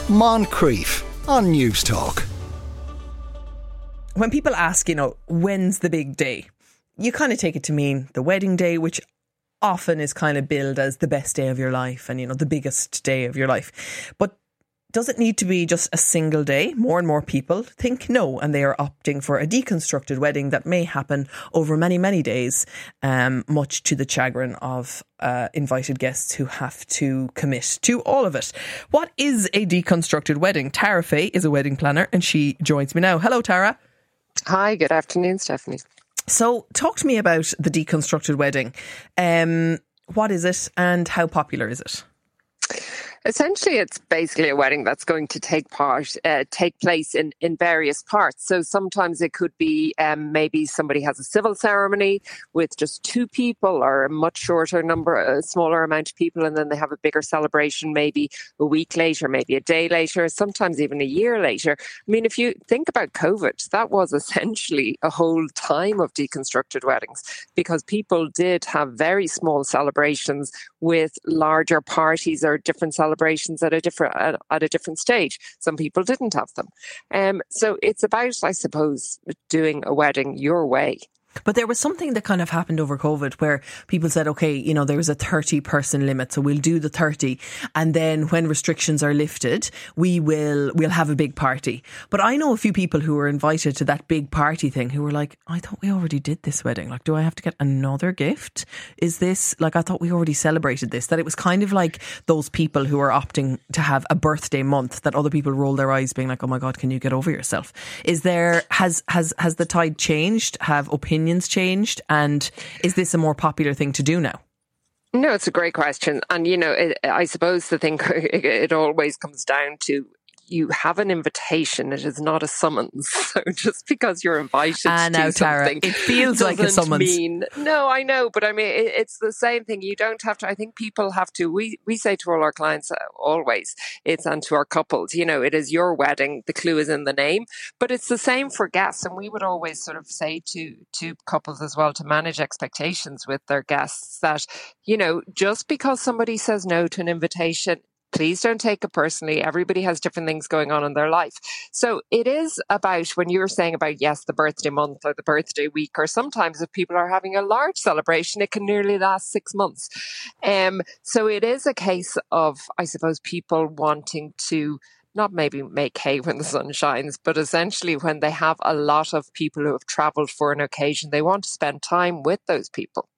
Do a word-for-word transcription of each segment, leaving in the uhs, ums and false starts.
Moncrief on News Talk. When people ask, you know, when's the big day, you kind of take it to mean the wedding day, which often is kind of billed as the best day of your life and, you know, the biggest day of your life. But does it need to be just a single day? More and more people think no, and they are opting for a deconstructed wedding that may happen over many, many days, um, much to the chagrin of uh, invited guests who have to commit to all of it. What is a deconstructed wedding? Tara Fay is a wedding planner and she joins me now. Hello, Tara. Hi, good afternoon, Stephanie. So talk to me about the deconstructed wedding. Um, what is it and how popular is it? Essentially, it's basically a wedding that's going to take part, uh, take place in, in various parts. So sometimes it could be um, maybe somebody has a civil ceremony with just two people or a much shorter number, a smaller amount of people, and then they have a bigger celebration maybe a week later, maybe a day later, sometimes even a year later. I mean, if you think about COVID, that was essentially a whole time of deconstructed weddings because people did have very small celebrations with larger parties or different celebrations at a different at, at a different stage. Some people didn't have them. Um, so it's about, I suppose, doing a wedding your way. But there was something that kind of happened over COVID where people said, okay, you know, there was a thirty person limit, so we'll do the thirty. And then when restrictions are lifted, we will, we'll have a big party. But I know a few people who were invited to that big party thing who were like, I thought we already did this wedding. Like, do I have to get another gift? Is this, like, I thought we already celebrated this. That it was kind of like those people who are opting to have a birthday month that other people roll their eyes being like, oh my God, can you get over yourself? Is there, has, has, has the tide changed? Have opinions changed, and is this a more popular thing to do now? No, it's a great question. And, you know, it, I suppose the thing, it, it always comes down to you have an invitation, it is not a summons. So just because you're invited ah, to now, do Tara, something, it feels like a summons. Mean, no, I know, but I mean, it, it's the same thing. You don't have to. I think people have to. We we say to all our clients uh, always, it's and to our couples, you know, it is your wedding. The clue is in the name, but it's the same for guests. And we would always sort of say to to couples as well to manage expectations with their guests that, you know, just because somebody says no to an invitation, please don't take it personally. Everybody has different things going on in their life. So it is about, when you were saying about, yes, the birthday month or the birthday week, or sometimes if people are having a large celebration, it can nearly last six months. Um, so it is a case of, I suppose, people wanting to not maybe make hay when the sun shines, but essentially when they have a lot of people who have travelled for an occasion, they want to spend time with those people.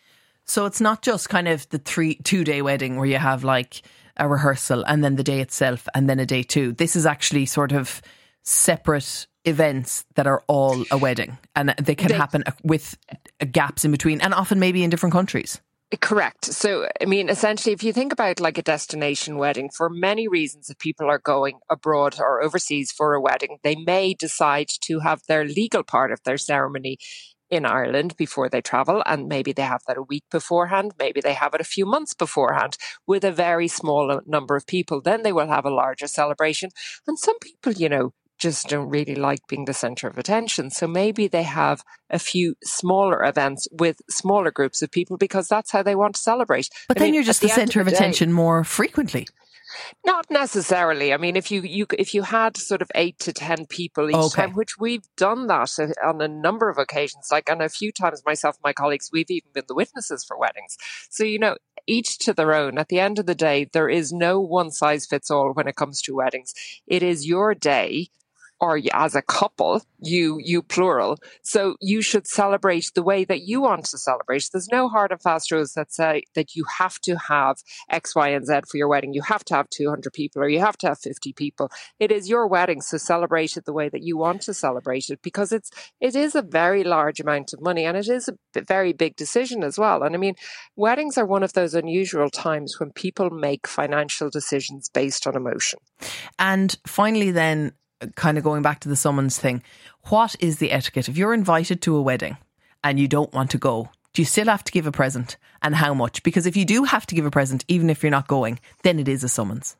So it's not just kind of the three, two day wedding where you have like a rehearsal and then the day itself and then a day two. This is actually sort of separate events that are all a wedding, and they can they, happen with gaps in between and often maybe in different countries. Correct. So, I mean, essentially, if you think about like a destination wedding, for many reasons, if people are going abroad or overseas for a wedding, they may decide to have their legal part of their ceremony in Ireland before they travel, and maybe they have that a week beforehand, maybe they have it a few months beforehand with a very small number of people. Then they will have a larger celebration. And some people, you know, just don't really like being the center of attention. So maybe they have a few smaller events with smaller groups of people because that's how they want to celebrate. But I then mean, you're just the, the center of, of attention day, more frequently. Not necessarily. I mean, if you, you if you had sort of eight to ten people each okay. time, which we've done that on a number of occasions, like on a few times myself and my colleagues, we've even been the witnesses for weddings. So, you know, each to their own. At the end of the day, there is no one size fits all when it comes to weddings. It is your day. Or as a couple, you, you plural. So you should celebrate the way that you want to celebrate. There's no hard and fast rules that say that you have to have X, Y, and Z for your wedding. You have to have two hundred people or you have to have fifty people. It is your wedding, so celebrate it the way that you want to celebrate it, because it's, it is a very large amount of money and it is a very big decision as well. And I mean, weddings are one of those unusual times when people make financial decisions based on emotion. And finally then, kind of going back to the summons thing, what is the etiquette? If you're invited to a wedding and you don't want to go, do you still have to give a present, and how much? Because if you do have to give a present, even if you're not going, then it is a summons.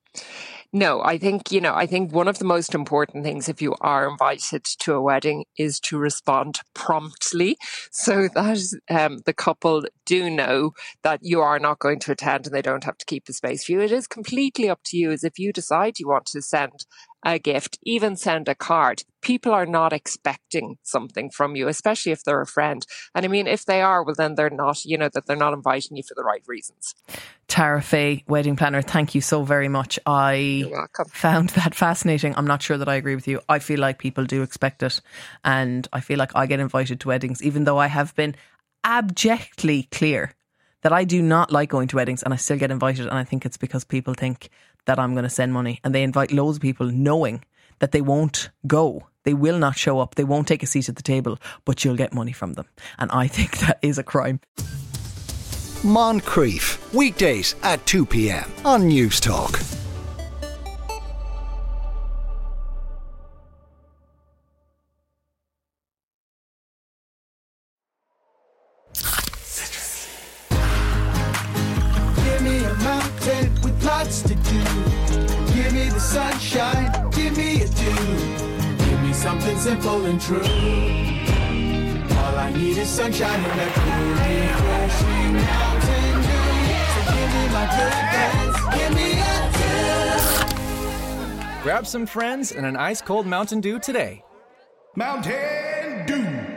No, I think, you know, I think one of the most important things if you are invited to a wedding is to respond promptly so that um, the couple do know that you are not going to attend and they don't have to keep the space for you. It is completely up to you, as if you decide you want to send a gift, even send a card. People are not expecting something from you, especially if they're a friend. And I mean, if they are, well, then they're not, you know, that they're not inviting you for the right reasons. Tara Fay, wedding planner, thank you so very much. I You're welcome. Found that fascinating. I'm not sure that I agree with you. I feel like people do expect it, and I feel like I get invited to weddings, even though I have been abjectly clear that I do not like going to weddings, and I still get invited. And I think it's because people think that I'm going to send money, and they invite loads of people knowing that they won't go. They will not show up. They won't take a seat at the table, but you'll get money from them. And I think that is a crime. Moncrief, weekdays at two p.m. on News Talk. Give me a mountain with lots to do. Give me the sunshine, give me a dew. Give me something simple and true. All I need is sunshine and a cool, refreshing Mountain Dew. So give me my good friends, give me a dew. Grab some friends and an ice cold Mountain Dew today. Mountain Dew.